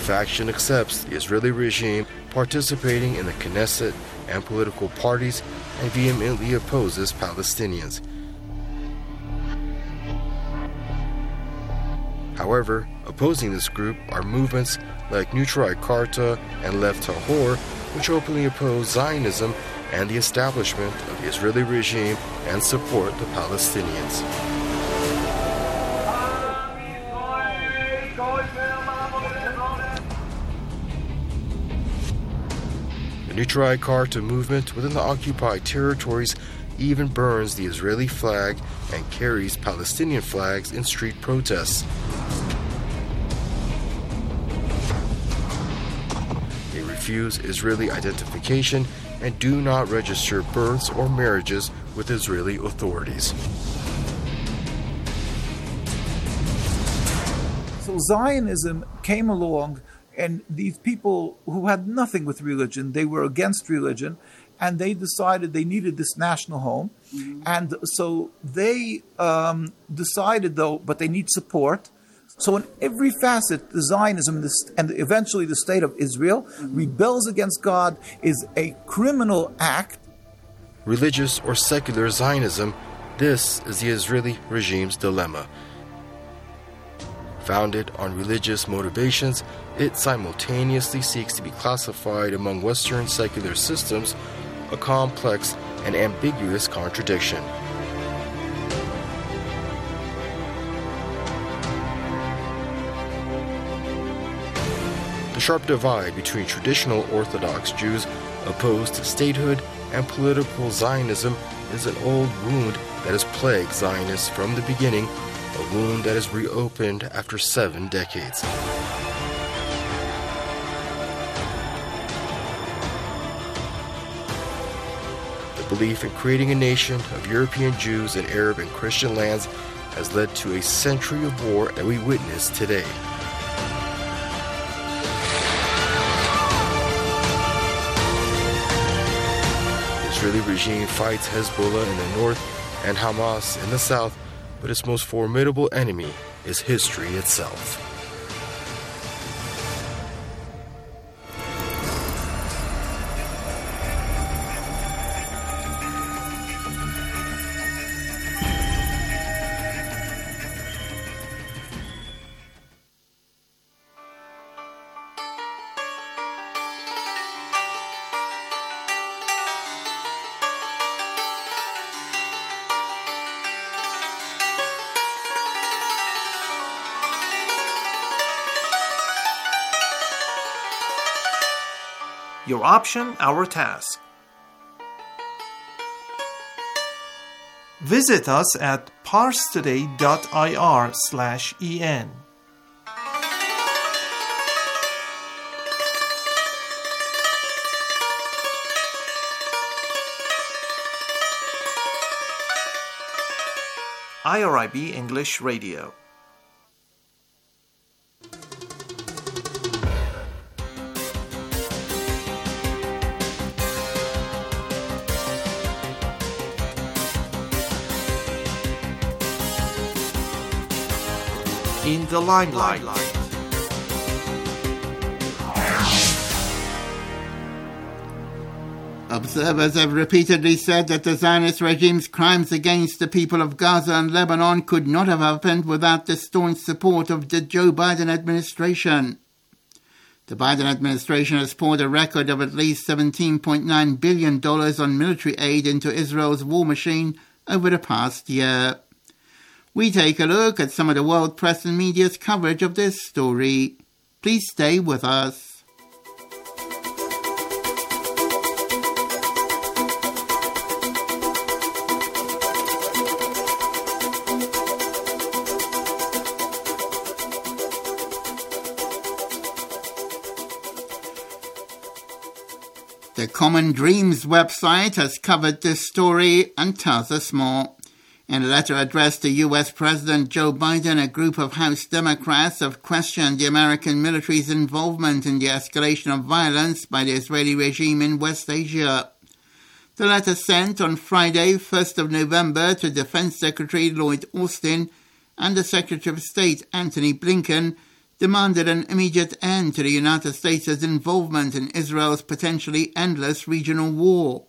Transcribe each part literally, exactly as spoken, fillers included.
faction accepts the Israeli regime, participating in the Knesset and political parties, and vehemently opposes Palestinians. However, opposing this group are movements like Neutral Karta and Lev Tahor, which openly oppose Zionism and the establishment of the Israeli regime and support the Palestinians. The Neutral Karta movement within the occupied territories even burns the Israeli flag and carries Palestinian flags in street protests. They refuse Israeli identification and do not register births or marriages with Israeli authorities. So Zionism came along, and these people who had nothing with religion, they were against religion, and they decided they needed this national home. Mm-hmm. And so they um, decided, though, but they need support. So in every facet, the Zionism this, and eventually the state of Israel mm-hmm. rebels against God, is a criminal act. Religious or secular Zionism, this is the Israeli regime's dilemma. Founded on religious motivations, it simultaneously seeks to be classified among Western secular systems, a complex and ambiguous contradiction. The sharp divide between traditional Orthodox Jews opposed to statehood and political Zionism is an old wound that has plagued Zionists from the beginning, a wound that is reopened after seven decades. The belief in creating a nation of European Jews in Arab and Christian lands has led to a century of war that we witness today. The Israeli regime fights Hezbollah in the north and Hamas in the south, but its most formidable enemy is history itself. Your option, our task. Visit us at parstoday.ir slash en. I R I B English Radio. In the limelight. Observers have repeatedly said that the Zionist regime's crimes against the people of Gaza and Lebanon could not have happened without the staunch support of the Joe Biden administration. The Biden administration has poured a record of at least seventeen point nine billion dollars on military aid into Israel's war machine over the past year. We take a look at some of the world press and media's coverage of this story. Please stay with us. The Common Dreams website has covered this story and tells us more. In a letter addressed to U S President Joe Biden, a group of House Democrats have questioned the American military's involvement in the escalation of violence by the Israeli regime in West Asia. The letter sent on Friday, first of November, to Defense Secretary Lloyd Austin and the Secretary of State Antony Blinken demanded an immediate end to the United States' involvement in Israel's potentially endless regional war.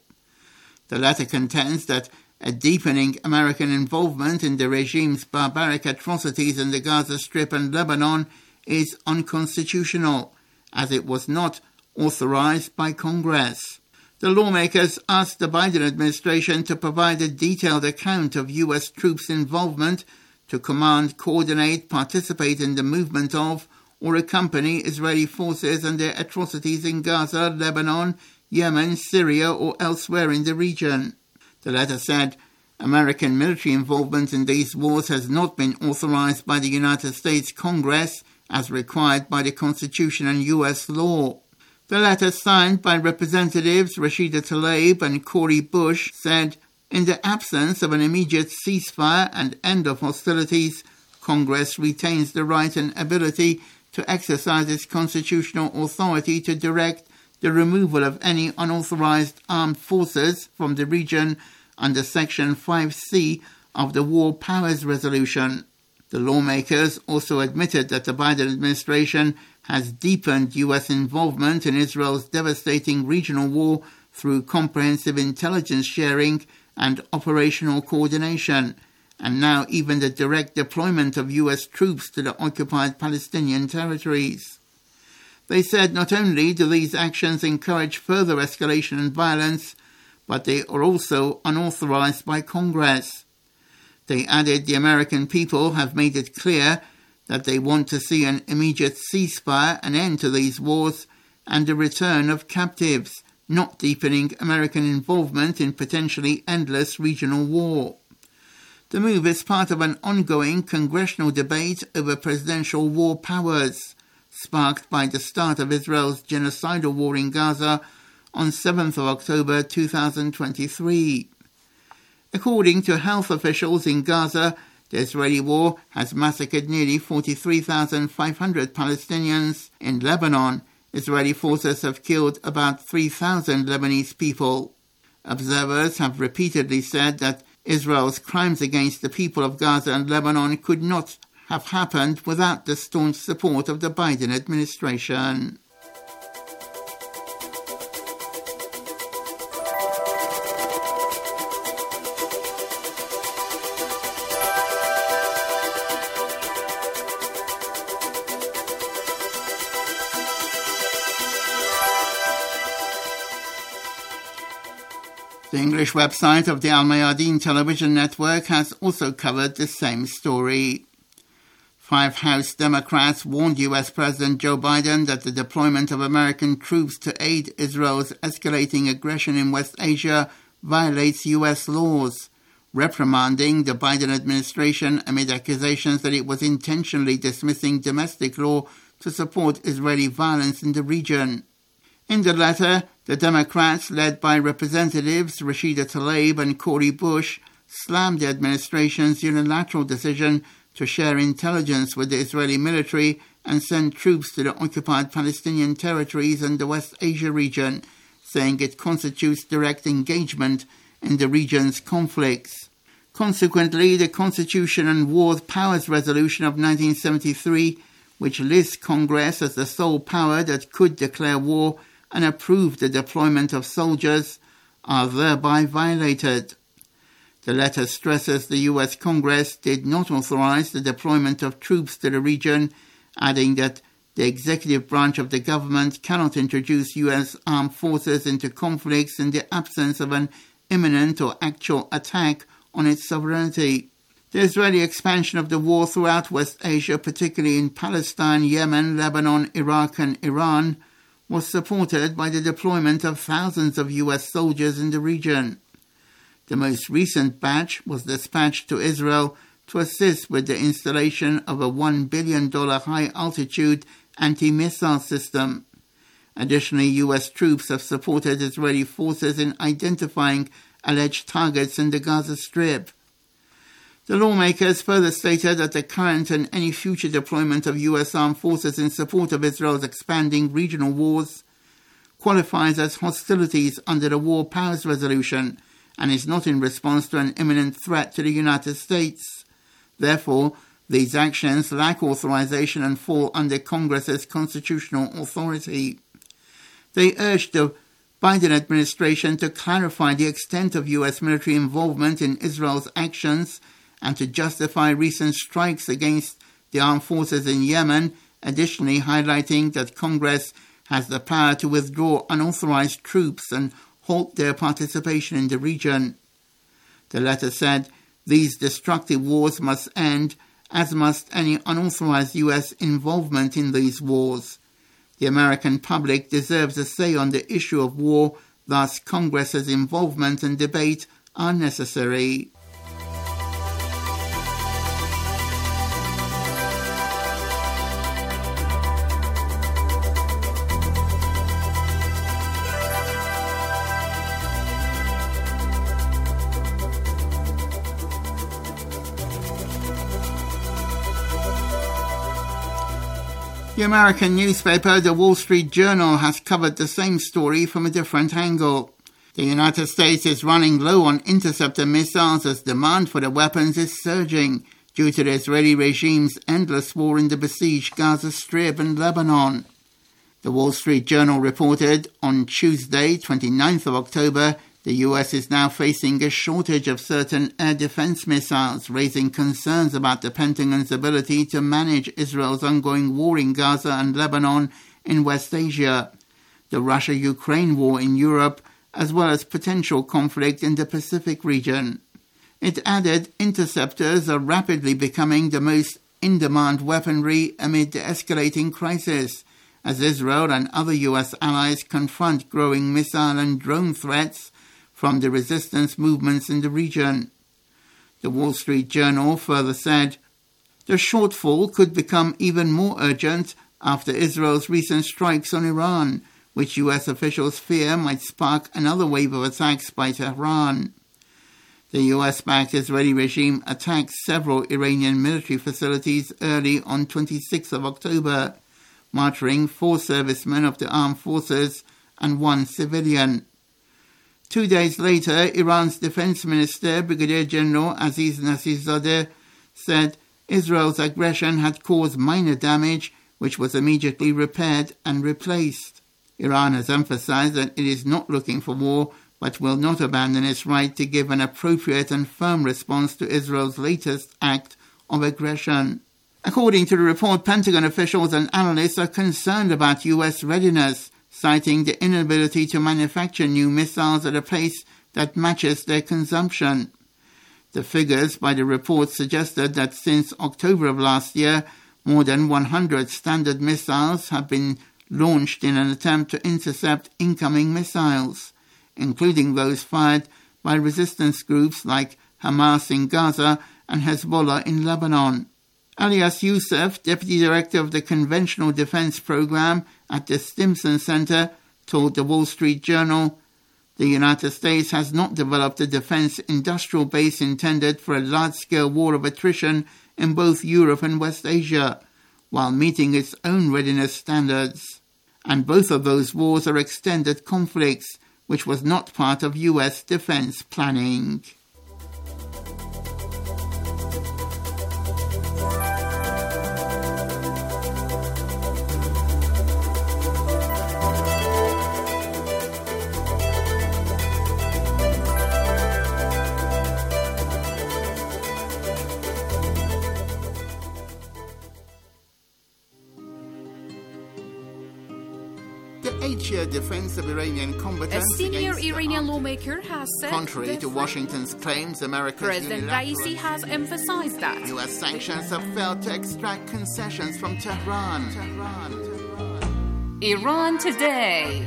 The letter contends that a deepening American involvement in the regime's barbaric atrocities in the Gaza Strip and Lebanon is unconstitutional, as it was not authorized by Congress. The lawmakers asked the Biden administration to provide a detailed account of U S troops' involvement to command, coordinate, participate in the movement of, or accompany Israeli forces and their atrocities in Gaza, Lebanon, Yemen, Syria, or elsewhere in the region. The letter said, American military involvement in these wars has not been authorized by the United States Congress as required by the Constitution and U S law. The letter, signed by Representatives Rashida Tlaib and Cori Bush, said, in the absence of an immediate ceasefire and end of hostilities, Congress retains the right and ability to exercise its constitutional authority to direct the removal of any unauthorized armed forces from the region under Section five C of the War Powers Resolution. The lawmakers also admitted that the Biden administration has deepened U S involvement in Israel's devastating regional war through comprehensive intelligence sharing and operational coordination, and now even the direct deployment of U S troops to the occupied Palestinian territories. They said not only do these actions encourage further escalation and violence, but they are also unauthorized by Congress. They added the American people have made it clear that they want to see an immediate ceasefire, an end to these wars, and the return of captives, not deepening American involvement in potentially endless regional war. The move is part of an ongoing congressional debate over presidential war powers, sparked by the start of Israel's genocidal war in Gaza on seventh of October two thousand twenty-three. According to health officials in Gaza, the Israeli war has massacred nearly forty-three thousand five hundred Palestinians. In Lebanon, Israeli forces have killed about three thousand Lebanese people. Observers have repeatedly said that Israel's crimes against the people of Gaza and Lebanon could not have happened without the staunch support of the Biden administration. The English website of the Al Mayadeen television network has also covered the same story. Five House Democrats warned U S President Joe Biden that the deployment of American troops to aid Israel's escalating aggression in West Asia violates U S laws, reprimanding the Biden administration amid accusations that it was intentionally dismissing domestic law to support Israeli violence in the region. In the letter, the Democrats, led by Representatives Rashida Tlaib and Cori Bush, slammed the administration's unilateral decision to share intelligence with the Israeli military and send troops to the occupied Palestinian territories and the West Asia region, saying it constitutes direct engagement in the region's conflicts. Consequently, the Constitution and War Powers Resolution of nineteen seventy-three, which lists Congress as the sole power that could declare war and approve the deployment of soldiers, are thereby violated. The letter stresses the U S Congress did not authorize the deployment of troops to the region, adding that the executive branch of the government cannot introduce U S armed forces into conflicts in the absence of an imminent or actual attack on its sovereignty. The Israeli expansion of the war throughout West Asia, particularly in Palestine, Yemen, Lebanon, Iraq and Iran, was supported by the deployment of thousands of U S soldiers in the region. The most recent batch was dispatched to Israel to assist with the installation of a one billion dollars high-altitude anti-missile system. Additionally, U S troops have supported Israeli forces in identifying alleged targets in the Gaza Strip. The lawmakers further stated that the current and any future deployment of U S armed forces in support of Israel's expanding regional wars qualifies as hostilities under the War Powers Resolution and is not in response to an imminent threat to the United States. Therefore, These actions lack authorization and fall under Congress's constitutional authority. They urged the Biden administration to clarify the extent of U S military involvement in Israel's actions and to justify recent strikes against the armed forces in Yemen, additionally highlighting that Congress has the power to withdraw unauthorized troops and halt their participation in the region. The letter said, "These destructive wars must end, as must any unauthorized U S involvement in these wars. The American public deserves a say on the issue of war, thus Congress's involvement and debate are necessary." The American newspaper The Wall Street Journal has covered the same story from a different angle. The United States is running low on interceptor missiles as demand for the weapons is surging due to the Israeli regime's endless war in the besieged Gaza Strip and Lebanon. The Wall Street Journal reported on Tuesday, twenty-ninth of October, the U S is now facing a shortage of certain air defense missiles, raising concerns about the Pentagon's ability to manage Israel's ongoing war in Gaza and Lebanon in West Asia, the Russia-Ukraine war in Europe, as well as potential conflict in the Pacific region. It added interceptors are rapidly becoming the most in-demand weaponry amid the escalating crisis, as Israel and other U S allies confront growing missile and drone threats from the resistance movements in the region. The Wall Street Journal further said, "The shortfall could become even more urgent after Israel's recent strikes on Iran, which U S officials fear might spark another wave of attacks by Tehran." The U S-backed Israeli regime attacked several Iranian military facilities early on twenty-sixth of October, martyring four servicemen of the armed forces and one civilian. Two days later, Iran's defense minister, Brigadier General Aziz Nasirzadeh, said Israel's aggression had caused minor damage, which was immediately repaired and replaced. Iran has emphasized that it is not looking for war, but will not abandon its right to give an appropriate and firm response to Israel's latest act of aggression. According to the report, Pentagon officials and analysts are concerned about U S readiness, citing the inability to manufacture new missiles at a pace that matches their consumption. The figures by the report suggested that since October of last year, more than one hundred Standard missiles have been launched in an attempt to intercept incoming missiles, including those fired by resistance groups like Hamas in Gaza and Hezbollah in Lebanon. Elias Youssef, Deputy Director of the Conventional Defense Program at the Stimson Center, told the Wall Street Journal, "The United States has not developed a defense industrial base intended for a large-scale war of attrition in both Europe and West Asia, while meeting its own readiness standards. And both of those wars are extended conflicts, which was not part of U S defense planning." Eight-year defense of Iranian combatants. A senior Iranian lawmaker has said, contrary to Washington's claims, America's President Raisi has emphasized that U S sanctions have failed to extract concessions from Tehran. Tehran. Tehran. Iran Today.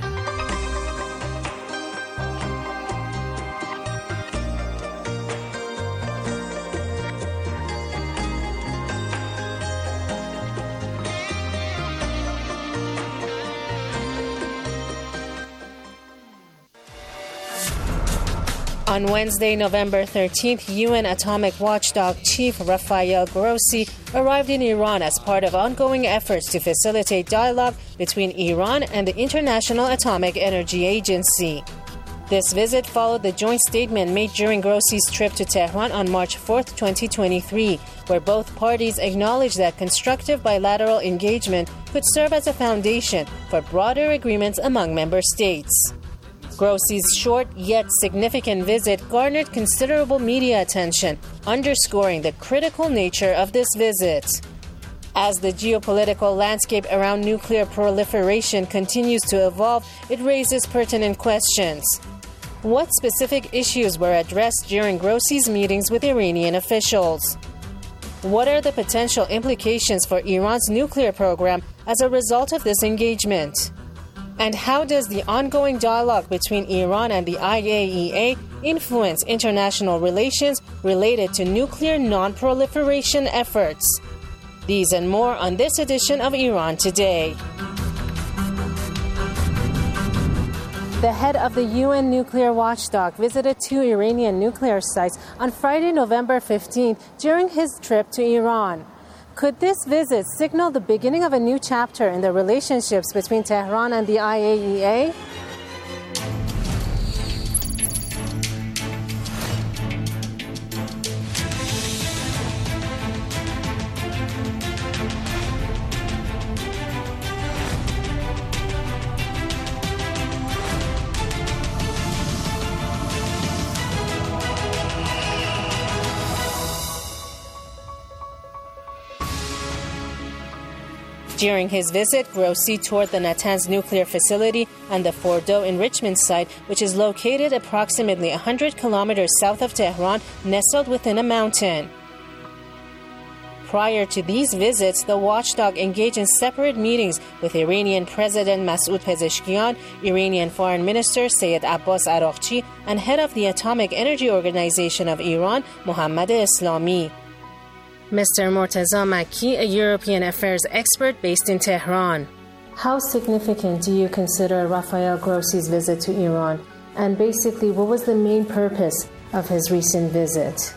On Wednesday, November thirteenth, U N Atomic Watchdog Chief Rafael Grossi arrived in Iran as part of ongoing efforts to facilitate dialogue between Iran and the International Atomic Energy Agency. This visit followed the joint statement made during Grossi's trip to Tehran on March fourth, twenty twenty-three, where both parties acknowledged that constructive bilateral engagement could serve as a foundation for broader agreements among member states. Grossi's short yet significant visit garnered considerable media attention, underscoring the critical nature of this visit. As the geopolitical landscape around nuclear proliferation continues to evolve, it raises pertinent questions. What specific issues were addressed during Grossi's meetings with Iranian officials? What are the potential implications for Iran's nuclear program as a result of this engagement? And how does the ongoing dialogue between Iran and the I A E A influence international relations related to nuclear non-proliferation efforts? These and more on this edition of Iran Today. The head of the U N nuclear watchdog visited two Iranian nuclear sites on Friday, November fifteenth, during his trip to Iran. Could this visit signal the beginning of a new chapter in the relationships between Tehran and the I A E A? During his visit, Grossi toured the Natanz nuclear facility and the Fordo enrichment site, which is located approximately one hundred kilometers south of Tehran, nestled within a mountain. Prior to these visits, the watchdog engaged in separate meetings with Iranian President Masoud Pezeshkian, Iranian Foreign Minister Sayed Abbas Araghchi, and head of the Atomic Energy Organization of Iran, Mohammad Eslami. Mister Mortaza Makki, a European affairs expert based in Tehran. How significant do you consider Rafael Grossi's visit to Iran? And basically, what was the main purpose of his recent visit?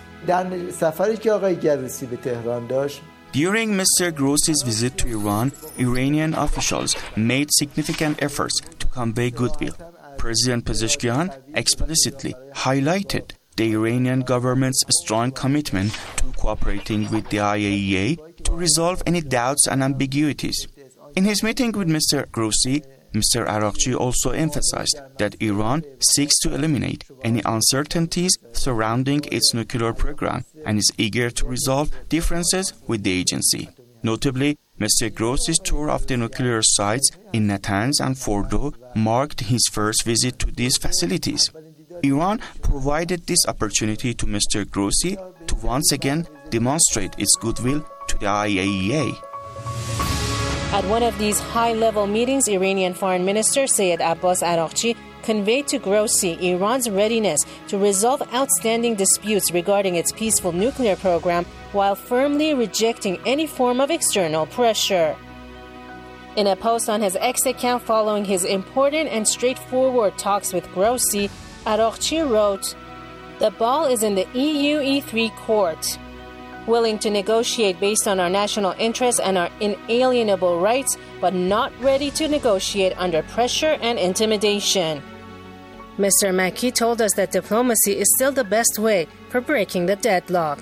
During Mister Grossi's visit to Iran, Iranian officials made significant efforts to convey goodwill. President Pezeshkian explicitly highlighted the Iranian government's strong commitment to cooperating with the I A E A to resolve any doubts and ambiguities. In his meeting with Mister Grossi, Mister Araghchi also emphasized that Iran seeks to eliminate any uncertainties surrounding its nuclear program and is eager to resolve differences with the agency. Notably, Mister Grossi's tour of the nuclear sites in Natanz and Fordo marked his first visit to these facilities. Iran provided this opportunity to Mister Grossi to once again demonstrate its goodwill to the I A E A. At one of these high-level meetings, Iranian Foreign Minister Sayed Abbas Araghchi conveyed to Grossi Iran's readiness to resolve outstanding disputes regarding its peaceful nuclear program while firmly rejecting any form of external pressure. In a post on his X account following his important and straightforward talks with Grossi, Araghchi wrote, "The ball is in the E U E three court. Willing to negotiate based on our national interests and our inalienable rights, but not ready to negotiate under pressure and intimidation." Mister Makki told us that diplomacy is still the best way for breaking the deadlock.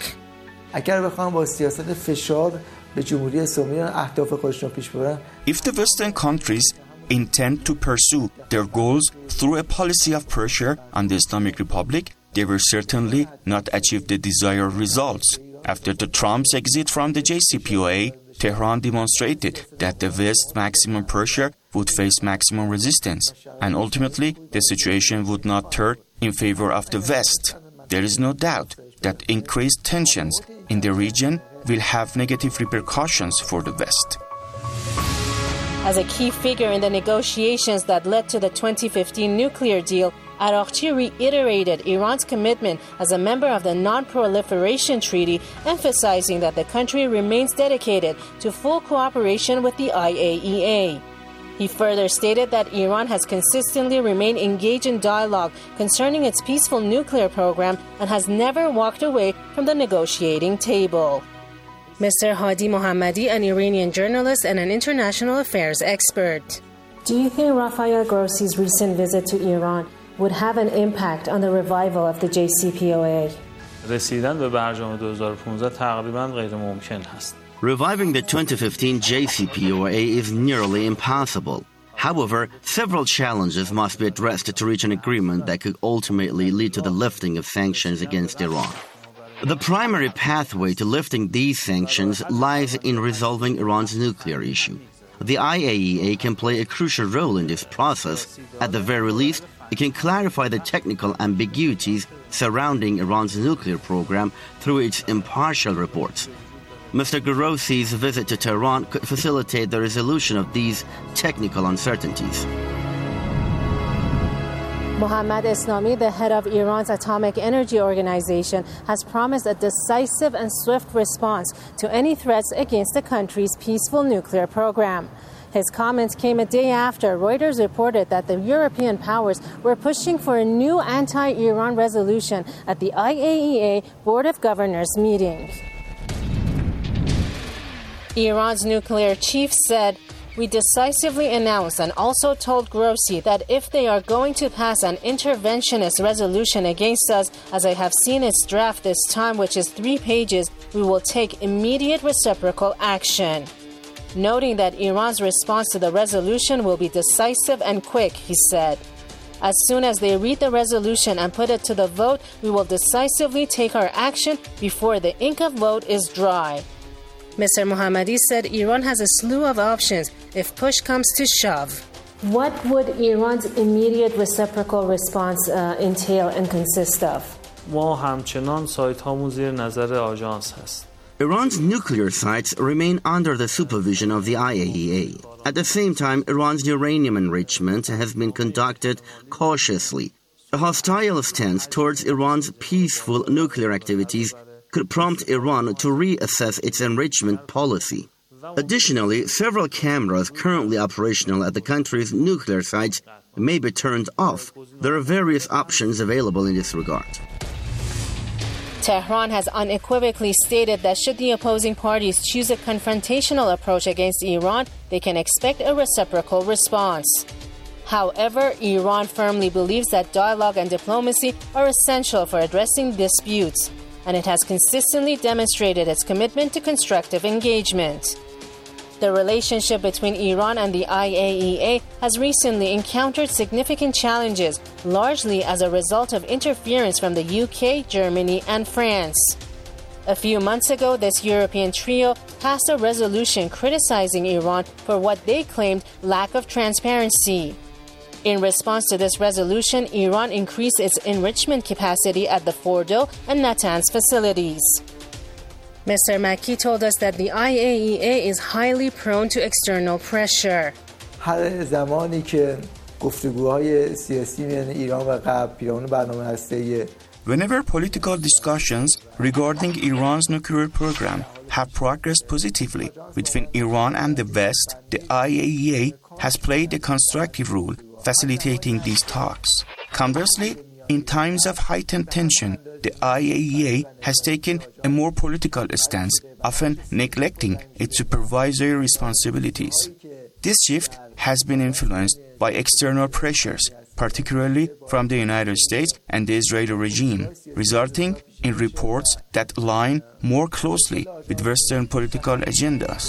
If the Western countries intend to pursue their goals through a policy of pressure on the Islamic Republic, they will certainly not achieve the desired results. After the Trump's exit from the J C P O A, Tehran demonstrated that the West's maximum pressure would face maximum resistance, and ultimately the situation would not turn in favor of the West. There is no doubt that increased tensions in the region will have negative repercussions for the West. As a key figure in the negotiations that led to the twenty fifteen nuclear deal, Araghchi reiterated Iran's commitment as a member of the Non-Proliferation Treaty, emphasizing that the country remains dedicated to full cooperation with the I A E A. He further stated that Iran has consistently remained engaged in dialogue concerning its peaceful nuclear program and has never walked away from the negotiating table. Mister Hadi Mohammadi, an Iranian journalist and an international affairs expert. Do you think Rafael Grossi's recent visit to Iran would have an impact on the revival of the J C P O A. رسیدن به برجام دو هزار و پانزده تقریباً غیر ممکن هست. Reviving the twenty fifteen J C P O A is nearly impossible. However, several challenges must be addressed to reach an agreement that could ultimately lead to the lifting of sanctions against Iran. The primary pathway to lifting these sanctions lies in resolving Iran's nuclear issue. The I A E A can play a crucial role in this process. At the very least, it can clarify the technical ambiguities surrounding Iran's nuclear program through its impartial reports. Mister Grossi's visit to Tehran could facilitate the resolution of these technical uncertainties. Mohammad Eslami, the head of Iran's Atomic Energy Organization, has promised a decisive and swift response to any threats against the country's peaceful nuclear program. His comments came a day after Reuters reported that the European powers were pushing for a new anti-Iran resolution at the I A E A Board of Governors meeting. Iran's nuclear chief said, "We decisively announced and also told Grossi that if they are going to pass an interventionist resolution against us, as I have seen its draft this time, which is three pages, we will take immediate reciprocal action." Noting that Iran's response to the resolution will be decisive and quick, he said, "As soon as they read the resolution and put it to the vote, we will decisively take our action before the ink of vote is dry." Mister Mohammadi said Iran has a slew of options if push comes to shove. What would Iran's immediate reciprocal response uh, entail and consist of? ما همچنان سایت هامون زیر نظر آژانس هست. Iran's nuclear sites remain under the supervision of the I A E A. At the same time, Iran's uranium enrichment has been conducted cautiously. A hostile stance towards Iran's peaceful nuclear activities could prompt Iran to reassess its enrichment policy. Additionally, several cameras currently operational at the country's nuclear sites may be turned off. There are various options available in this regard. Tehran has unequivocally stated that should the opposing parties choose a confrontational approach against Iran, they can expect a reciprocal response. However, Iran firmly believes that dialogue and diplomacy are essential for addressing disputes, and it has consistently demonstrated its commitment to constructive engagement. The relationship between Iran and the I A E A has recently encountered significant challenges, largely as a result of interference from the U K, Germany, and France. A few months ago, this European trio passed a resolution criticizing Iran for what they claimed lack of transparency. In response to this resolution, Iran increased its enrichment capacity at the Fordo and Natanz facilities. Mister Makki told us that the I A E A is highly prone to external pressure. هر زمانی که گفتگوهای سیاسی میان ایران و غرب پیرامون برنامه هسته‌ای Whenever political discussions regarding Iran's nuclear program have progressed positively between Iran and the West, the I A E A has played a constructive role facilitating these talks. Conversely, in times of heightened tension, the I A E A has taken a more political stance, often neglecting its supervisory responsibilities. This shift has been influenced by external pressures, particularly from the United States and the Israeli regime, resulting in reports that align more closely with Western political agendas.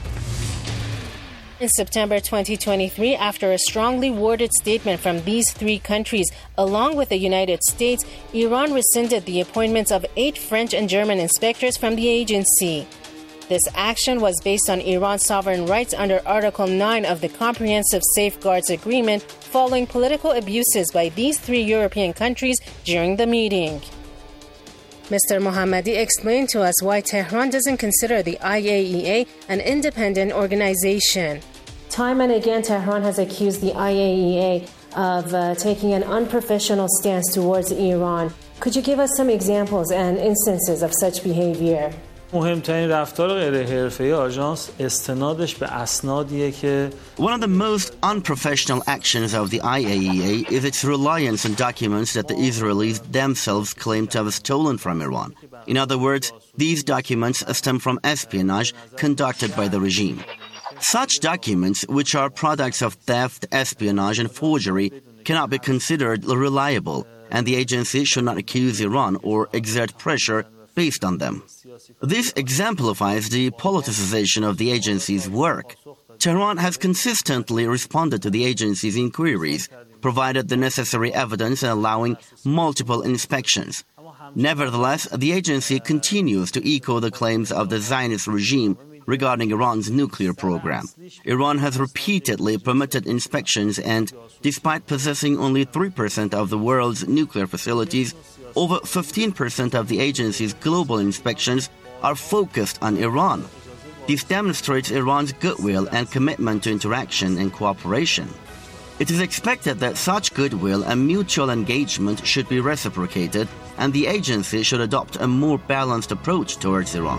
In September twenty twenty-three, after a strongly worded statement from these three countries, along with the United States, Iran rescinded the appointments of eight French and German inspectors from the agency. This action was based on Iran's sovereign rights under Article nine of the Comprehensive Safeguards Agreement, following political abuses by these three European countries during the meeting. Mister Mohammadi explained to us why Tehran doesn't consider the I A E A an independent organization. Time and again, Tehran has accused the I A E A of uh, taking an unprofessional stance towards Iran. Could you give us some examples and instances of such behavior? مهمترین رفتار غیرحرفه‌ای آژانس استنادش به اسنادیه که One of the most unprofessional actions of the I A E A is its reliance on documents that the Israelis themselves claim to have stolen from Iran. In other words, these documents stem from espionage conducted by the regime. Such documents, which are products of theft, espionage, and forgery, cannot be considered reliable, and the agency should not accuse Iran or exert pressure based on them. This exemplifies the politicization of the agency's work. Tehran has consistently responded to the agency's inquiries, provided the necessary evidence and allowing multiple inspections. Nevertheless, the agency continues to echo the claims of the Zionist regime regarding Iran's nuclear program. Iran has repeatedly permitted inspections and, despite possessing only three percent of the world's nuclear facilities, over fifteen percent of the agency's global inspections are focused on Iran. This demonstrates Iran's goodwill and commitment to interaction and cooperation. It is expected that such goodwill and mutual engagement should be reciprocated, and the agency should adopt a more balanced approach towards Iran.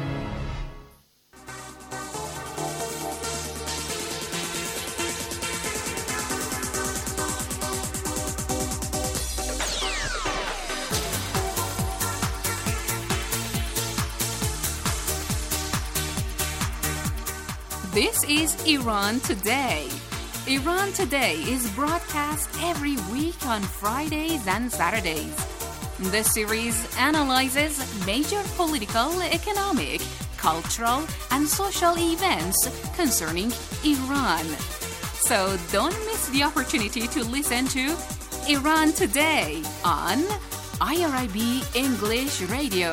This is Iran Today. Iran Today is broadcast every week on Fridays and Saturdays. The series analyzes major political, economic, cultural, and social events concerning Iran. So don't miss the opportunity to listen to Iran Today on I R I B English Radio.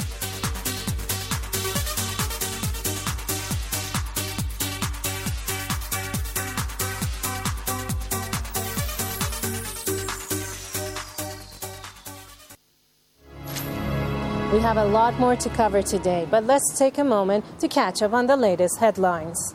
We have a lot more to cover today, but let's take a moment to catch up on the latest headlines.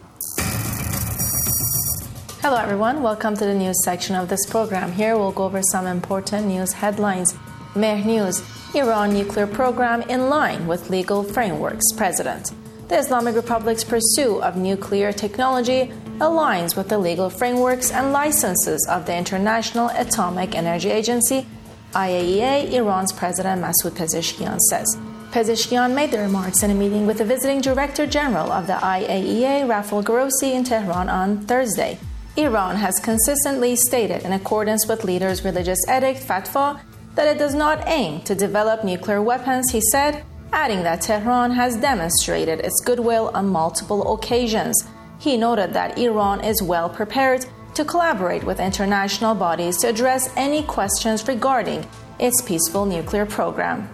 Hello everyone, welcome to the news section of this program. Here we'll go over some important news headlines. Mehr News, Iran nuclear program in line with legal frameworks, President. The Islamic Republic's pursuit of nuclear technology aligns with the legal frameworks and licenses of the International Atomic Energy Agency, I A E A, Iran's President Masoud Pezeshkian says. Pezeshkian made the remarks in a meeting with the visiting Director General of the I A E A, Rafael Grossi, in Tehran on Thursday. Iran has consistently stated, in accordance with leaders' religious edict, fatwa, that it does not aim to develop nuclear weapons, he said, adding that Tehran has demonstrated its goodwill on multiple occasions. He noted that Iran is well prepared to collaborate with international bodies to address any questions regarding its peaceful nuclear program.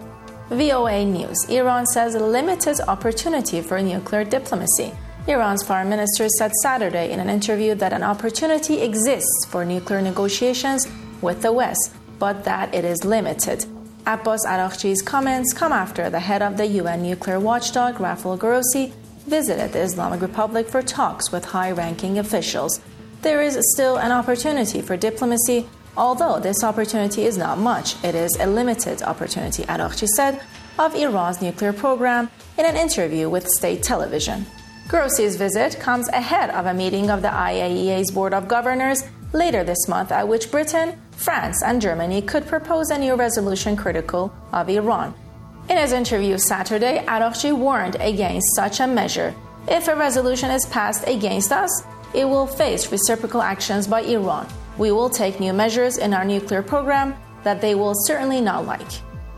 V O A News, Iran says limited opportunity for nuclear diplomacy. Iran's foreign minister said Saturday in an interview that an opportunity exists for nuclear negotiations with the West, but that it is limited. Abbas Araghchi's comments come after the head of the U N nuclear watchdog, Rafael Grossi, visited the Islamic Republic for talks with high-ranking officials. There is still an opportunity for diplomacy, although this opportunity is not much. It is a limited opportunity, Araghchi said, of Iran's nuclear program in an interview with state television. Grossi's visit comes ahead of a meeting of the I A E A's Board of Governors later this month, at which Britain, France, and Germany could propose a new resolution critical of Iran. In his interview Saturday, Araghchi warned against such a measure. If a resolution is passed against us, it will face reciprocal actions by Iran. We will take new measures in our nuclear program that they will certainly not like.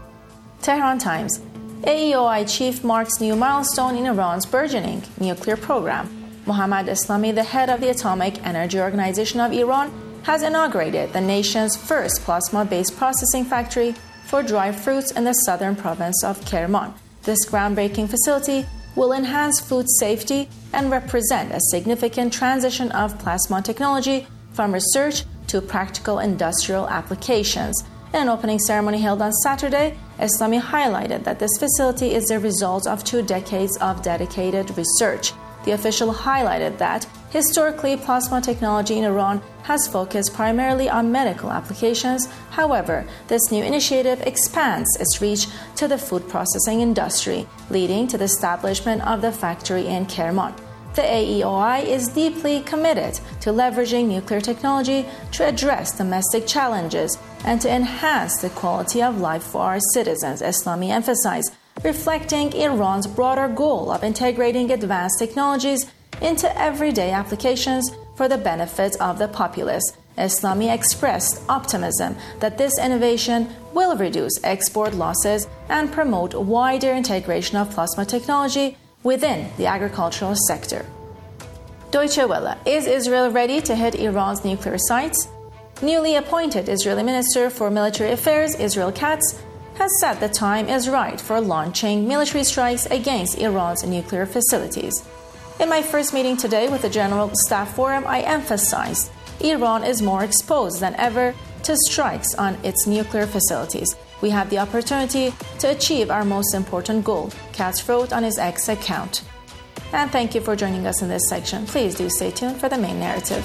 Tehran Times. A E O I chief marks new milestone in Iran's burgeoning nuclear program. Mohammad Eslami, the head of the Atomic Energy Organization of Iran, has inaugurated the nation's first plasma-based processing factory for dried fruits in the southern province of Kerman. This groundbreaking facility will enhance food safety and represent a significant transition of plasma technology from research to practical industrial applications. In an opening ceremony held on Saturday, Eslami highlighted that this facility is the result of two decades of dedicated research. The official highlighted that, historically, plasma technology in Iran has focused primarily on medical applications. However, this new initiative expands its reach to the food processing industry, leading to the establishment of the factory in Kerman. The A E O I is deeply committed to leveraging nuclear technology to address domestic challenges and to enhance the quality of life for our citizens, Eslami emphasized, reflecting Iran's broader goal of integrating advanced technologies into everyday applications for the benefit of the populace. Eslami expressed optimism that this innovation will reduce export losses and promote wider integration of plasma technology within the agricultural sector. Deutsche Welle: Is Israel ready to hit Iran's nuclear sites? Newly appointed Israeli Minister for Military Affairs, Israel Katz, has said the time is right for launching military strikes against Iran's nuclear facilities. In my first meeting today with the General Staff Forum, I emphasized Iran is more exposed than ever to strikes on its nuclear facilities. We have the opportunity to achieve our most important goal, Katz wrote on his X account. And thank you for joining us in this section. Please do stay tuned for the main narrative.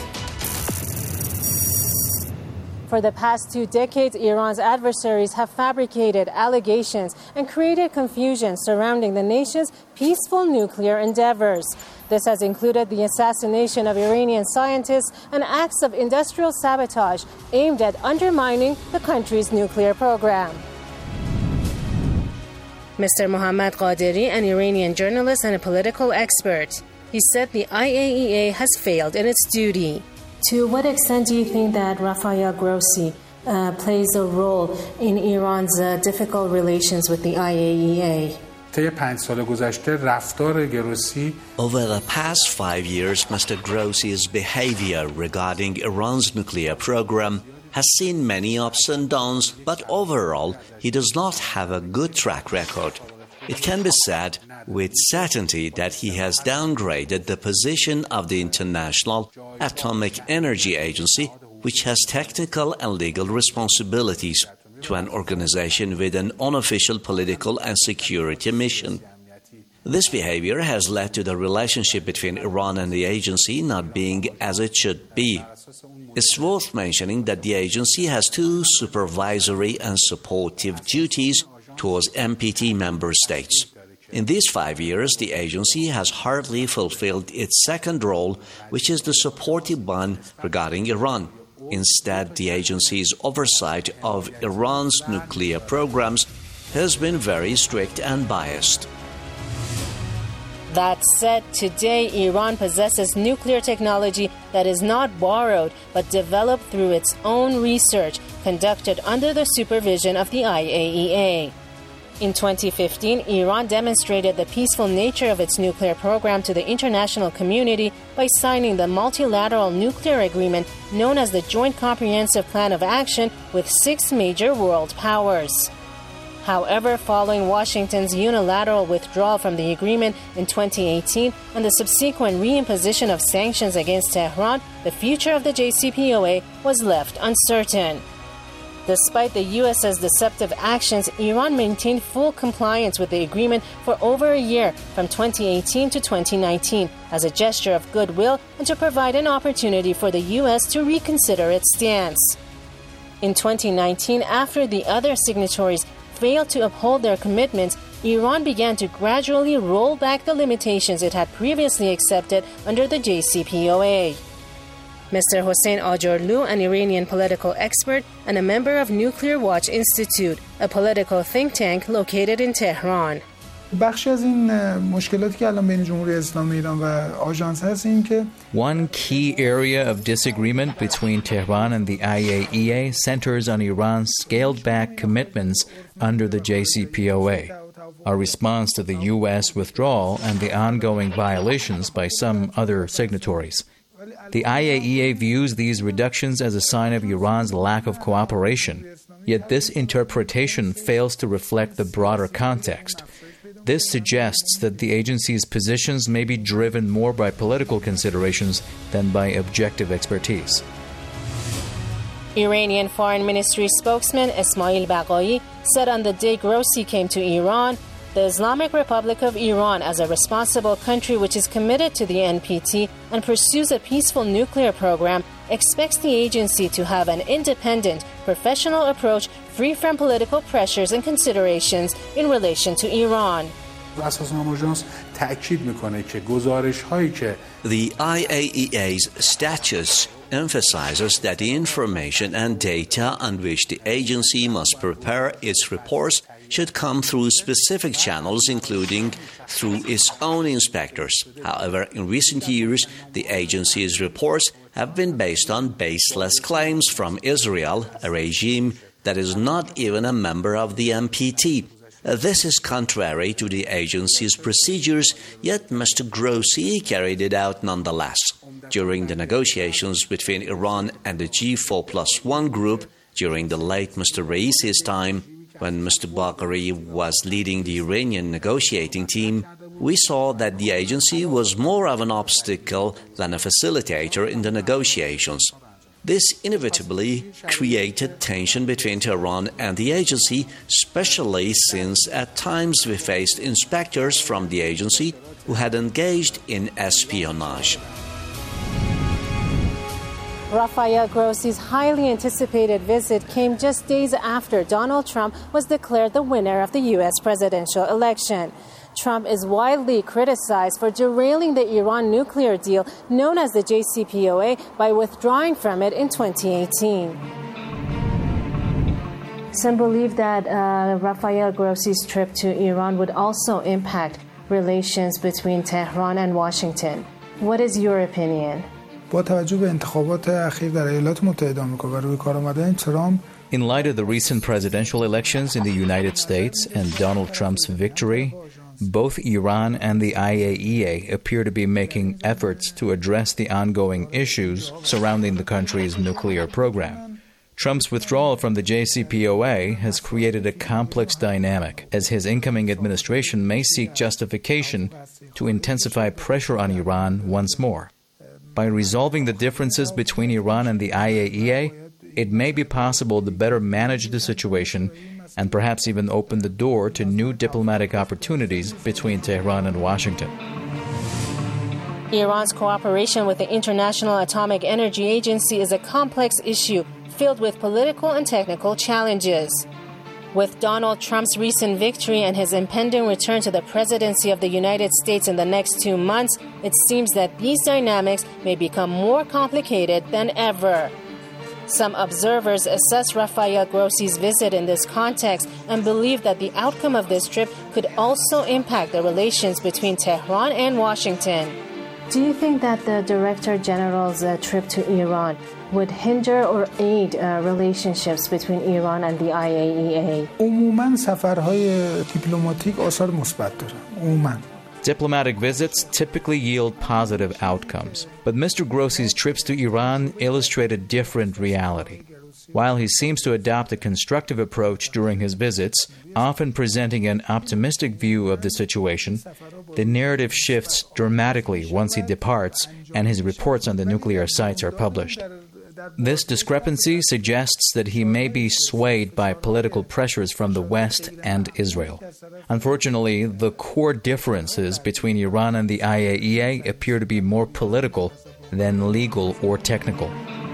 For the past two decades, Iran's adversaries have fabricated allegations and created confusion surrounding the nation's peaceful nuclear endeavors. This has included the assassination of Iranian scientists and acts of industrial sabotage aimed at undermining the country's nuclear program. Mister Mohammad Qaderi, an Iranian journalist and a political expert, he said the I A E A has failed in its duty. To what extent do you think that Rafael Grossi uh, plays a role in Iran's uh, difficult relations with the I A E A? Over the past five years, Mister Grossi's behavior regarding Iran's nuclear program has seen many ups and downs, but overall, he does not have a good track record. It can be said with certainty that he has downgraded the position of the International Atomic Energy Agency, which has technical and legal responsibilities, to an organization with an unofficial political and security mission. This behavior has led to the relationship between Iran and the agency not being as it should be. It's worth mentioning that the agency has two supervisory and supportive duties towards N P T member states. In these five years, the agency has hardly fulfilled its second role, which is the supportive one regarding Iran. Instead, the agency's oversight of Iran's nuclear programs has been very strict and biased. That said, today Iran possesses nuclear technology that is not borrowed but developed through its own research conducted under the supervision of the I A E A. In twenty fifteen, Iran demonstrated the peaceful nature of its nuclear program to the international community by signing the multilateral nuclear agreement known as the Joint Comprehensive Plan of Action with six major world powers. However, following Washington's unilateral withdrawal from the agreement in twenty eighteen and the subsequent reimposition of sanctions against Tehran, the future of the J C P O A was left uncertain. Despite the U S's deceptive actions, Iran maintained full compliance with the agreement for over a year from twenty eighteen to twenty nineteen as a gesture of goodwill and to provide an opportunity for the U S to reconsider its stance. In twenty nineteen, after the other signatories failed to uphold their commitments, Iran began to gradually roll back the limitations it had previously accepted under the J C P O A. Mister Hossein Ajarlu, an Iranian political expert and a member of Nuclear Watch Institute, a political think tank located in Tehran. One key area of disagreement between Tehran and the I A E A centers on Iran's scaled-back commitments under the J C P O A. Our response to the U S withdrawal and the ongoing violations by some other signatories. The I A E A views these reductions as a sign of Iran's lack of cooperation, yet this interpretation fails to reflect the broader context. This suggests that the agency's positions may be driven more by political considerations than by objective expertise. Iranian Foreign Ministry spokesman Esmail Baqai said on the day Grossi came to Iran, the Islamic Republic of Iran, as a responsible country which is committed to the N P T and pursues a peaceful nuclear program, expects the agency to have an independent, professional approach free from political pressures and considerations in relation to Iran. The I A E A's statutes emphasizes that the information and data on which the agency must prepare its reports should come through specific channels, including through its own inspectors. However, in recent years, the agency's reports have been based on baseless claims from Israel, a regime that is not even a member of the N P T. This is contrary to the agency's procedures, yet Mister Grossi carried it out nonetheless. During the negotiations between Iran and the G four plus one group, during the late Mister Raisi's time, when Mister Bagheri was leading the Iranian negotiating team, we saw that the agency was more of an obstacle than a facilitator in the negotiations. This inevitably created tension between Tehran and the agency, especially since at times we faced inspectors from the agency who had engaged in espionage. Rafael Grossi's highly anticipated visit came just days after Donald Trump was declared the winner of the U S presidential election. Trump is widely criticized for derailing the Iran nuclear deal known as the J C P O A by withdrawing from it in twenty eighteen. Some believe that uh, Rafael Grossi's trip to Iran would also impact relations between Tehran and Washington. What is your opinion? با توجه به انتخابات اخیر در ایالات متحده آمریکا و روی کار آمدن ترامپ In light of the recent presidential elections in the United States and Donald Trump's victory, both Iran and the I A E A appear to be making efforts to address the ongoing issues surrounding the country's nuclear program. Trump's withdrawal from the J C P O A has created a complex dynamic, as his incoming administration may seek justification to intensify pressure on Iran once more. By resolving the differences between Iran and the I A E A, it may be possible to better manage the situation and perhaps even open the door to new diplomatic opportunities between Tehran and Washington. Iran's cooperation with the International Atomic Energy Agency is a complex issue filled with political and technical challenges. With Donald Trump's recent victory and his impending return to the presidency of the United States in the next two months, it seems that these dynamics may become more complicated than ever. Some observers assess Rafael Grossi's visit in this context and believe that the outcome of this trip could also impact the relations between Tehran and Washington. Do you think that the Director General's uh, trip to Iran would hinder or aid uh, relationships between Iran and the I A E A? عموماً سفرهای دیپلماتیک آثار مثبت داره. عموماً. Diplomatic visits typically yield positive outcomes, but Mister Grossi's trips to Iran illustrate a different reality. While he seems to adopt a constructive approach during his visits, often presenting an optimistic view of the situation, the narrative shifts dramatically once he departs and his reports on the nuclear sites are published. This discrepancy suggests that he may be swayed by political pressures from the West and Israel. Unfortunately, the core differences between Iran and the I A E A appear to be more political than legal or technical.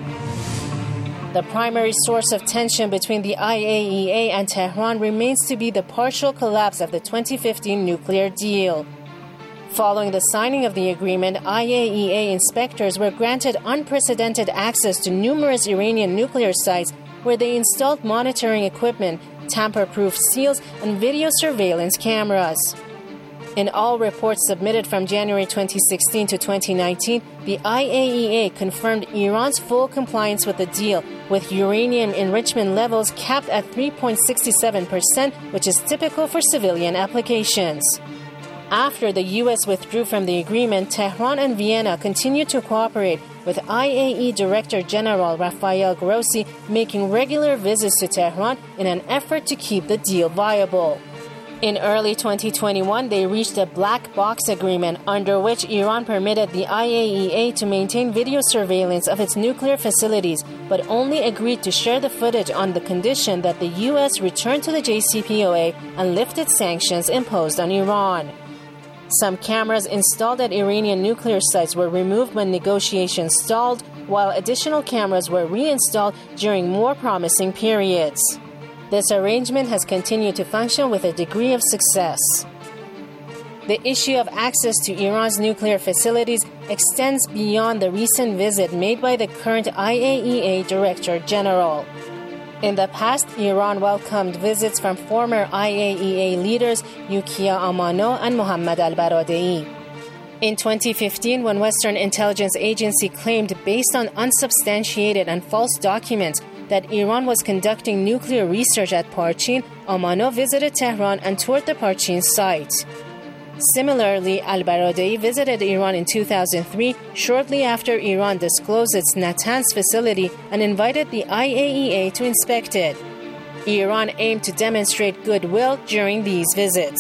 The primary source of tension between the I A E A and Tehran remains to be the partial collapse of the twenty fifteen nuclear deal. Following the signing of the agreement, I A E A inspectors were granted unprecedented access to numerous Iranian nuclear sites where they installed monitoring equipment, tamper-proof seals, and video surveillance cameras. In all reports submitted from January twenty sixteen to twenty nineteen, the I A E A confirmed Iran's full compliance with the deal, with uranium enrichment levels capped at three point six seven percent, which is typical for civilian applications. After the U S withdrew from the agreement, Tehran and Vienna continued to cooperate, with I A E A Director General Rafael Grossi making regular visits to Tehran in an effort to keep the deal viable. In early twenty twenty-one, they reached a black box agreement under which Iran permitted the I A E A to maintain video surveillance of its nuclear facilities, but only agreed to share the footage on the condition that the U S return to the J C P O A and lifted sanctions imposed on Iran. Some cameras installed at Iranian nuclear sites were removed when negotiations stalled, while additional cameras were reinstalled during more promising periods. This arrangement has continued to function with a degree of success. The issue of access to Iran's nuclear facilities extends beyond the recent visit made by the current I A E A Director General. In the past, Iran welcomed visits from former I A E A leaders Yukiya Amano and Mohammad al-Baradei. In twenty fifteen, when Western intelligence agency claimed, based on unsubstantiated and false documents, that Iran was conducting nuclear research at Parchin, Amano visited Tehran and toured the Parchin site. Similarly, al-Baradei visited Iran in two thousand three, shortly after Iran disclosed its Natanz facility and invited the I A E A to inspect it. Iran aimed to demonstrate goodwill during these visits.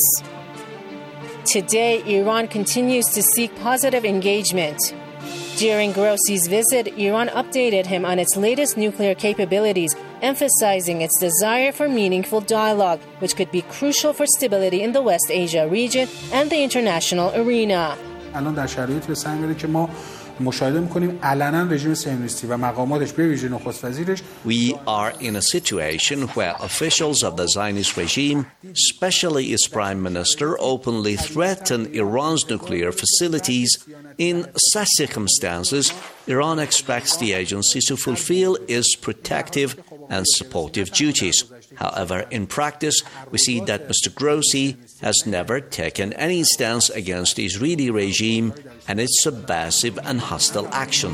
Today, Iran continues to seek positive engagement. During Grossi's visit, Iran updated him on its latest nuclear capabilities, emphasizing its desire for meaningful dialogue, which could be crucial for stability in the West Asia region and the international arena. الان در شرایطی سعی می‌کنیم که ما مشاهده می‌کنیم علنا رژیم صهیونیستی و مقاماتش به ویژه نخست وزیرش. We are in a situation where officials of the Zionist regime, especially its prime minister, openly threaten Iran's nuclear facilities. In such circumstances, Iran expects the agency to fulfill its protective and supportive duties. However, in practice, we see that Mister Grossi has never taken any stance against the Israeli regime and its subversive and hostile actions.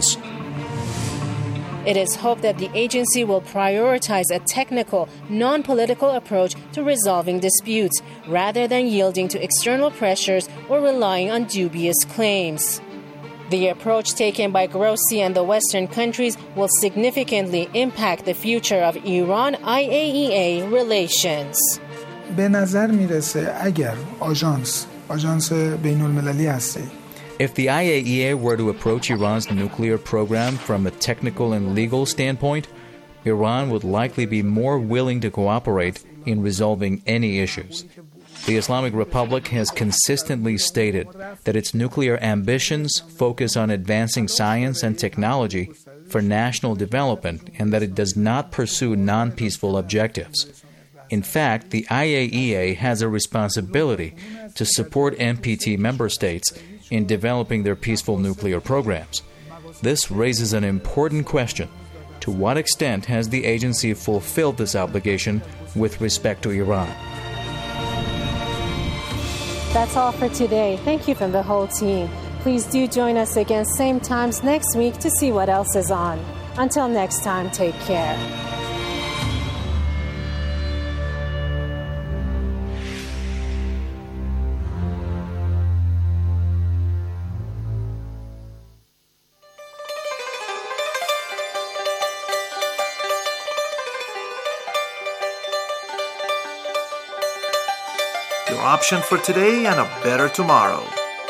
It is hoped that the agency will prioritize a technical, non-political approach to resolving disputes, rather than yielding to external pressures or relying on dubious claims. The approach taken by Grossi and the Western countries will significantly impact the future of Iran-I A E A relations. به نظر میرسه اگر آژانس آژانس بین المللی هستی If the I A E A were to approach Iran's nuclear program from a technical and legal standpoint, Iran would likely be more willing to cooperate in resolving any issues. The Islamic Republic has consistently stated that its nuclear ambitions focus on advancing science and technology for national development and that it does not pursue non-peaceful objectives. In fact, the I A E A has a responsibility to support N P T member states in developing their peaceful nuclear programs. This raises an important question. To what extent has the agency fulfilled this obligation with respect to Iran? That's all for today. Thank you from the whole team. Please do join us again same times next week to see what else is on. Until next time, take care. Your option for today and a better tomorrow.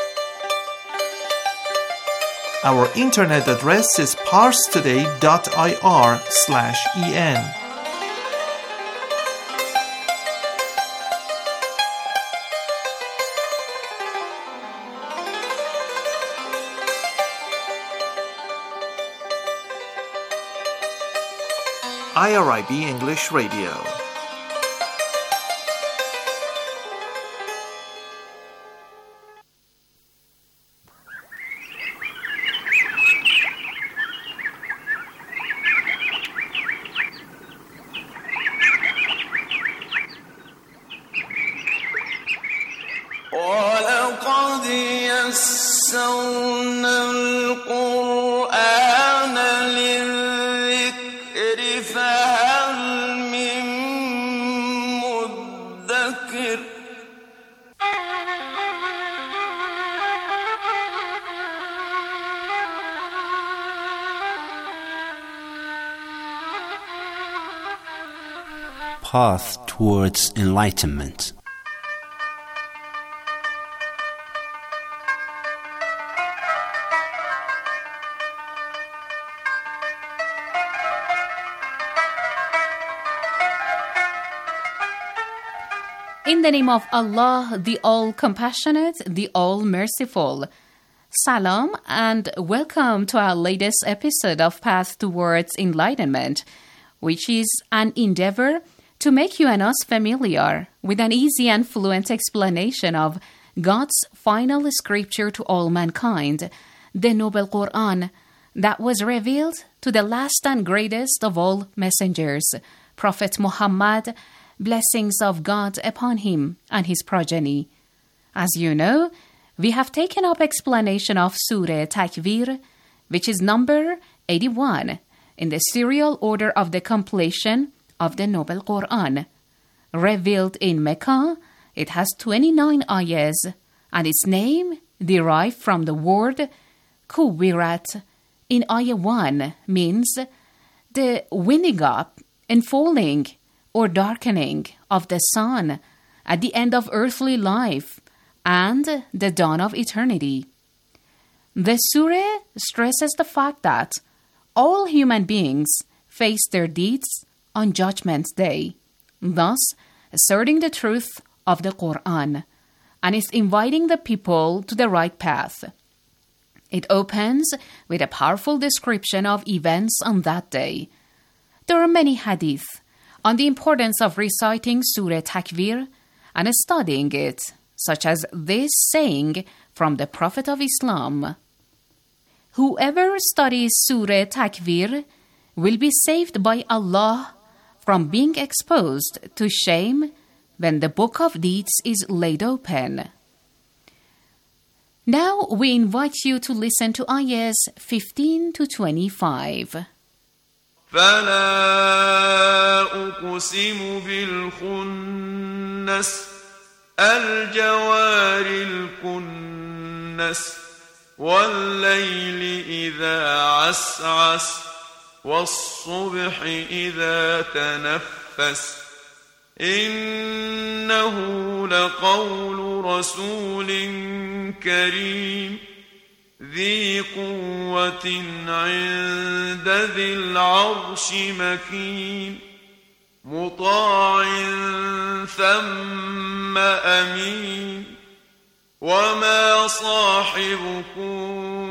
Our internet address is parstoday.ir slash en. I R I B English Radio. ولقد يسرنا القرآن للذكر فهل من مدكر Path towards enlightenment. In the name of Allah, the All-Compassionate, the All-Merciful. Salam and welcome to our latest episode of Path Towards Enlightenment, which is an endeavor to make you and us familiar with an easy and fluent explanation of God's final scripture to all mankind, the Noble Quran, that was revealed to the last and greatest of all messengers, Prophet Muhammad, blessings of God upon him and his progeny. As you know, we have taken up explanation of Surah Takwir, which is number eighty-one in the serial order of the completion of the Noble Quran. Revealed in Mecca, it has twenty-nine ayahs, and its name derived from the word Kuwirat in ayah one means the winding up, enfolding, or darkening of the sun at the end of earthly life and the dawn of eternity. The surah stresses the fact that all human beings face their deeds on Judgment Day, thus asserting the truth of the Quran, and is inviting the people to the right path. It opens with a powerful description of events on that day. There are many hadith on the importance of reciting Surah Takwir and studying it, such as this saying from the Prophet of Islam: whoever studies Surah Takwir will be saved by Allah from being exposed to shame when the book of deeds is laid open. Now we invite you to listen to ayahs fifteen to twenty-five. فلا أقسم بالخنس الجوار الكنس والليل إذا عسعس والصبح إذا تنفس إنه لقول رسول كريم ذي قوة عند ذي العرش مكين مطاع ثم أمين وما صاحبكم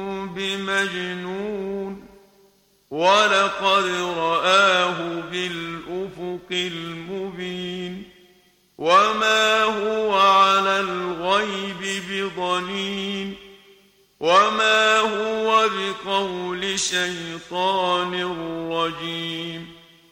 بمجنون ولقد رآه بالأفق المبين وما هو على الغيب بضنين وما هو بقول شيطان رجيم.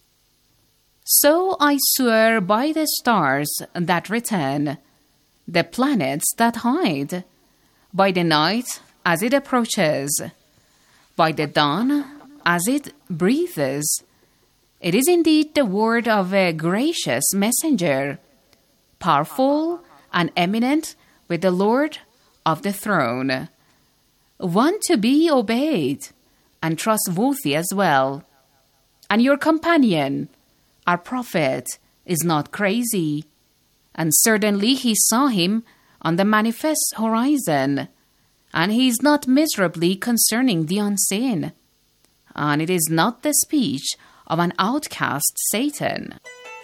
So I swear by the stars that return, the planets that hide, by the night as it approaches, by the dawn as it breathes. It is indeed the word of a gracious messenger, powerful and eminent with the Lord of the throne, one to be obeyed and trustworthy as well. And your companion, our prophet, is not crazy, and certainly he saw him on the manifest horizon, and he is not miserably concerning the unseen, and it is not the speech of an outcast Satan.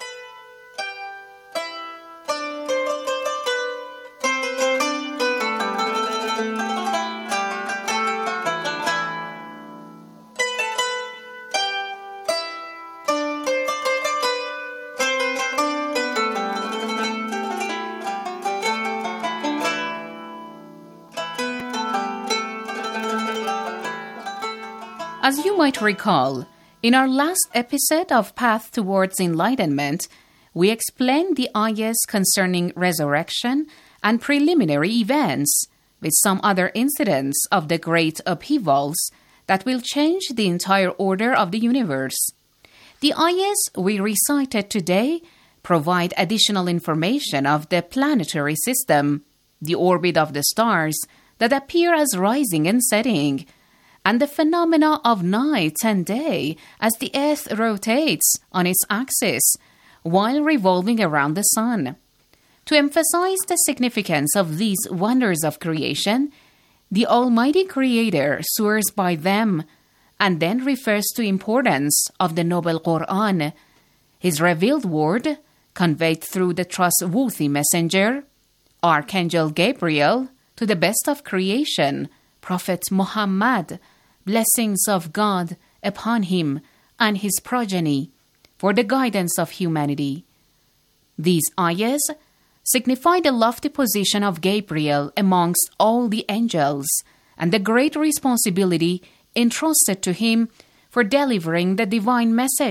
As you might recall, in our last episode of Path Towards Enlightenment, we explained the ayahs concerning resurrection and preliminary events, with some other incidents of the great upheavals that will change the entire order of the universe. The ayahs we recited today provide additional information of the planetary system, the orbit of the stars that appear as rising and setting, and the phenomena of night and day as the earth rotates on its axis while revolving around the sun. To emphasize the significance of these wonders of creation, the Almighty Creator swears by them and then refers to the importance of the Noble Quran, His revealed word conveyed through the trustworthy messenger, Archangel Gabriel, to the best of creation, Prophet Muhammad, blessings of God upon him and his progeny, for the guidance of humanity. These ayahs signify the lofty position of Gabriel amongst all the angels and the great responsibility entrusted to him for delivering the divine message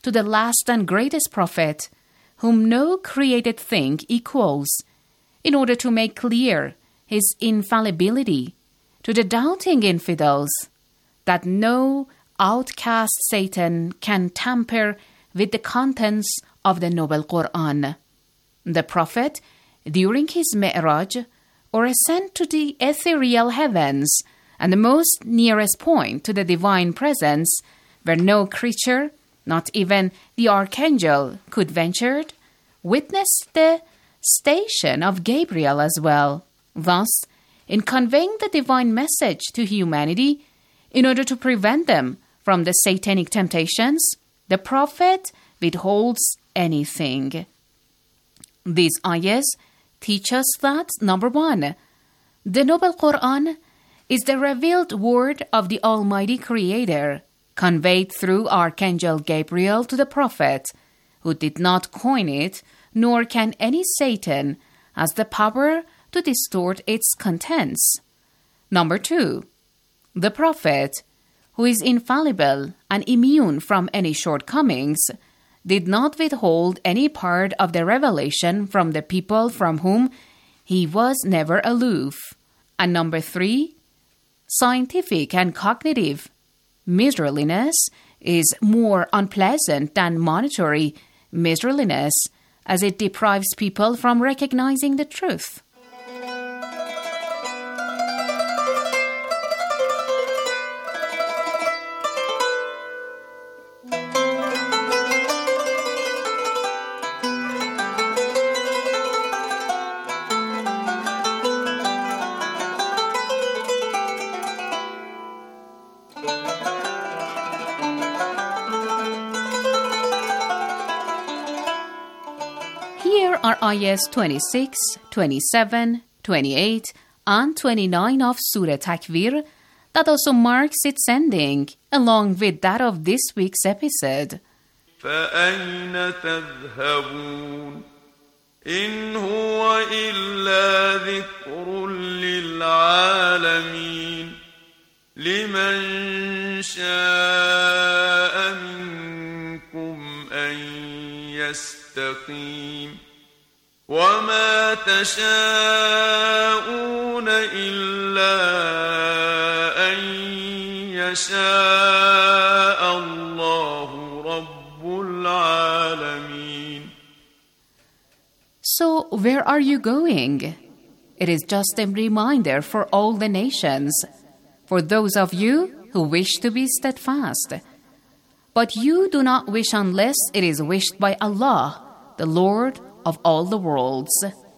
to the last and greatest prophet, whom no created thing equals, in order to make clear his infallibility to the doubting infidels, that no outcast Satan can tamper with the contents of the Noble Quran. The Prophet, during his Mi'raj, or ascent to the ethereal heavens, and the most nearest point to the divine presence, where no creature, not even the archangel, could venture, witnessed the station of Gabriel as well. Thus, in conveying the divine message to humanity, in order to prevent them from the satanic temptations, the Prophet withholds anything. These ayahs teach us that, number one, the Noble Quran is the revealed word of the Almighty Creator, conveyed through Archangel Gabriel to the Prophet, who did not coin it, nor can any Satan has the power to distort its contents. Number two, the Prophet, who is infallible and immune from any shortcomings, did not withhold any part of the revelation from the people from whom he was never aloof. And number three, scientific and cognitive miserliness is more unpleasant than monetary miserliness, as it deprives people from recognizing the truth. Here are ayahs twenty-six, twenty-seven, twenty-eight, and twenty-nine of Surah Takvir that also marks its ending, along with that of this week's episode. فَأَيْنَ تَذْهَبُونَ إِنْ هُوَ إِلَّا ذِكْرٌ لِلْعَالَمِينَ لِمَنْ شَاءَ مِنْكُمْ أَنْ يَسْتَقِيمَ وَمَا تَشَاءُونَ إِلَّا أَنْ يَشَاءَ اللَّهُ رَبُّ الْعَالَمِينَ. So, where are you going? It is just a reminder for all the nations, for those of you who wish to be steadfast. But you do not wish unless it is wished by Allah, the Lord of all the worlds.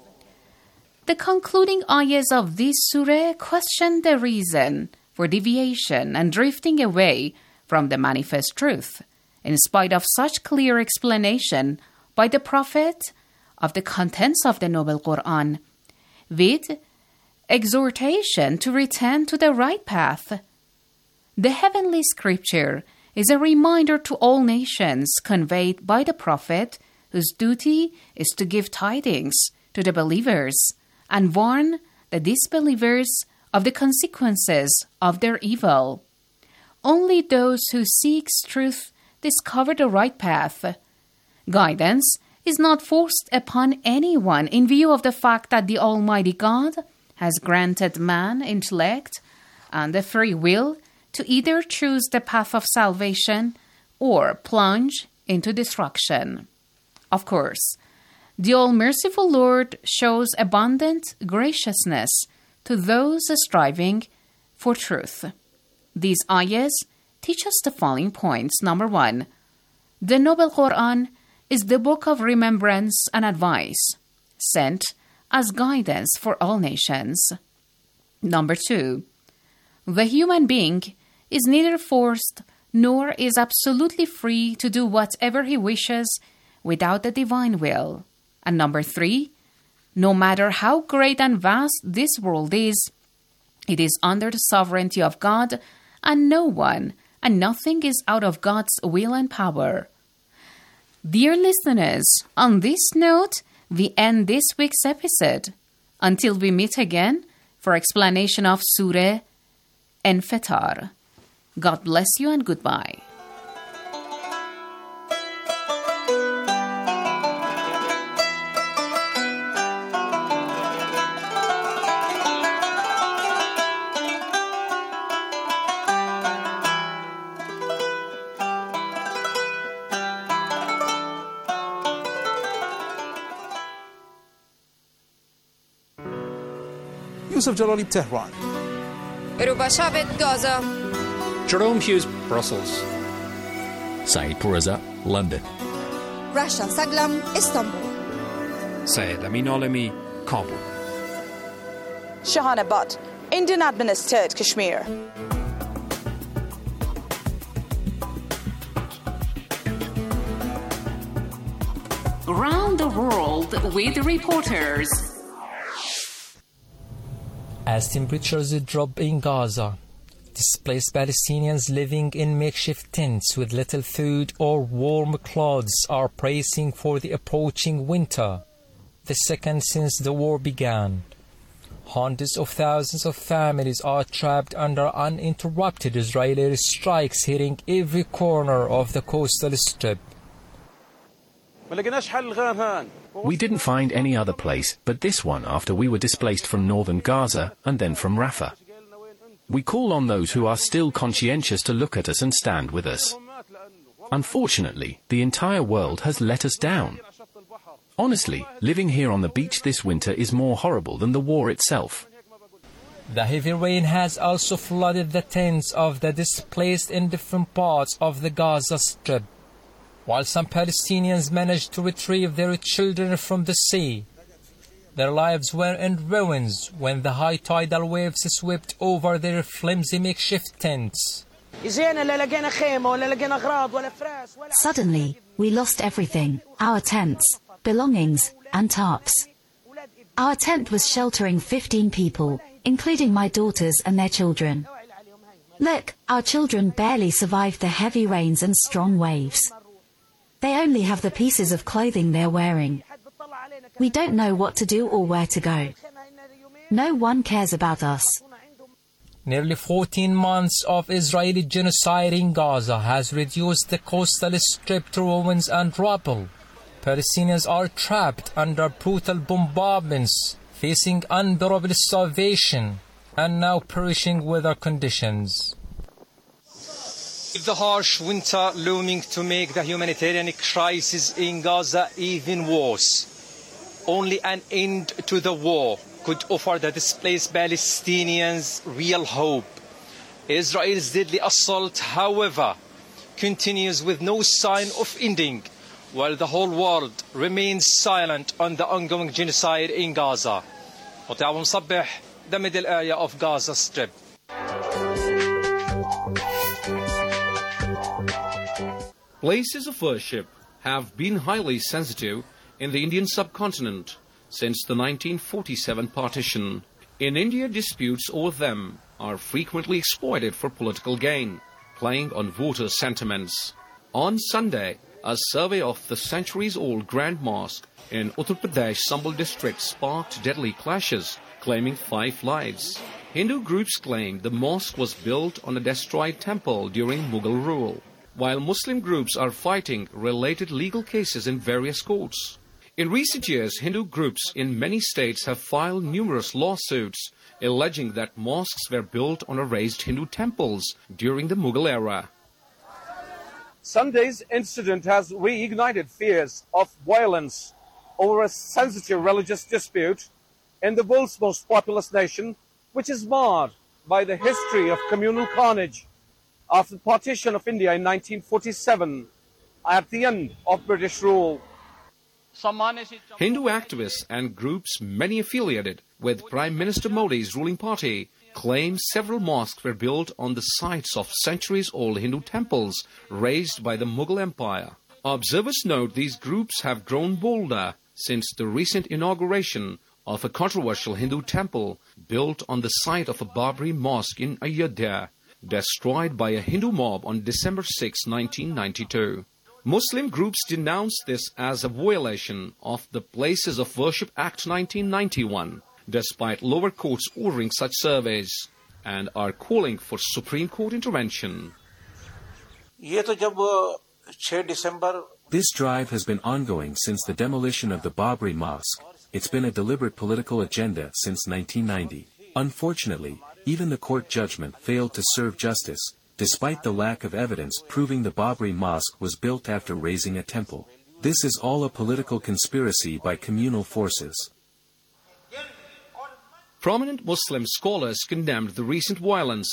The concluding ayahs of this surah question the reason for deviation and drifting away from the manifest truth, in spite of such clear explanation by the Prophet of the contents of the Noble Quran, with exhortation to return to the right path. The heavenly scripture is a reminder to all nations conveyed by the Prophet, whose duty is to give tidings to the believers and warn the disbelievers of the consequences of their evil. Only those who seek truth discover the right path. Guidance is not forced upon anyone in view of the fact that the Almighty God has granted man intellect and the free will to either choose the path of salvation or plunge into destruction. Of course, the All-Merciful Lord shows abundant graciousness to those striving for truth. These ayahs teach us the following points. Number one, the Noble Quran is the book of remembrance and advice, sent as guidance for all nations. Number two, the human being is neither forced nor is absolutely free to do whatever he wishes without the divine will. And number three, no matter how great and vast this world is, it is under the sovereignty of God, and no one and nothing is out of God's will and power. Dear listeners, on this note, we end this week's episode. Until we meet again for explanation of Surah An-Fatar. God bless you and goodbye. Yusuf Jalali, Tehran. Rubashavet, Gaza. Jerome Hughes, Brussels. Saeed Pourreza, London. Rasha Saglam, Istanbul. Syed Amin Alami, Kabul. Shahana Butt, Indian administered Kashmir. Around the world with reporters. As temperatures drop in Gaza, displaced Palestinians living in makeshift tents with little food or warm clothes are bracing for the approaching winter, the second since the war began. Hundreds of thousands of families are trapped under uninterrupted Israeli strikes hitting every corner of the coastal strip. We didn't find any other place but this one after we were displaced from northern Gaza and then from Rafah. We call on those who are still conscientious to look at us and stand with us. Unfortunately, the entire world has let us down. Honestly, living here on the beach this winter is more horrible than the war itself. The heavy rain has also flooded the tents of the displaced in different parts of the Gaza Strip. While some Palestinians managed to retrieve their children from the sea, their lives were in ruins when the high tidal waves swept over their flimsy makeshift tents. Suddenly, we lost everything, our tents, belongings, and tarps. Our tent was sheltering fifteen people, including my daughters and their children. Look, our children barely survived the heavy rains and strong waves. They only have the pieces of clothing they're wearing. We don't know what to do or where to go. No one cares about us. Nearly fourteen months of Israeli genocide in Gaza has reduced the coastal strip to ruins and rubble. Palestinians are trapped under brutal bombardments, facing unbearable starvation, and now perishing weather conditions. With the harsh winter looming to make the humanitarian crisis in Gaza even worse, only an end to the war could offer the displaced Palestinians real hope. Israel's deadly assault, however, continues with no sign of ending, while the whole world remains silent on the ongoing genocide in Gaza. Mutawam Sabbih, the middle area of Gaza Strip. Places of worship have been highly sensitive in the Indian subcontinent since the nineteen forty-seven partition. In India, disputes over them are frequently exploited for political gain, playing on voter sentiments. On Sunday, a survey of the centuries-old Grand Mosque in Uttar Pradesh Sambal district sparked deadly clashes, claiming five lives. Hindu groups claim the mosque was built on a destroyed temple during Mughal rule, while Muslim groups are fighting related legal cases in various courts. In recent years, Hindu groups in many states have filed numerous lawsuits alleging that mosques were built on erased Hindu temples during the Mughal era. Sunday's incident has reignited fears of violence over a sensitive religious dispute in the world's most populous nation, which is marred by the history of communal carnage after the partition of India in nineteen forty-seven, at the end of British rule. Hindu activists and groups many affiliated with Prime Minister Modi's ruling party claim several mosques were built on the sites of centuries-old Hindu temples razed by the Mughal Empire. Observers note these groups have grown bolder since the recent inauguration of a controversial Hindu temple built on the site of a Babri mosque in Ayodhya, destroyed by a Hindu mob on December sixth, nineteen ninety-two. Muslim groups denounced this as a violation of the Places of Worship Act nineteen ninety-one, despite lower courts ordering such surveys, and are calling for Supreme Court intervention. This drive has been ongoing since the demolition of the Babri Mosque. It's been a deliberate political agenda since nineteen ninety. Unfortunately, even the court judgment failed to serve justice, despite the lack of evidence proving the Babri Mosque was built after razing a temple. This is all a political conspiracy by communal forces. Prominent Muslim scholars condemned the recent violence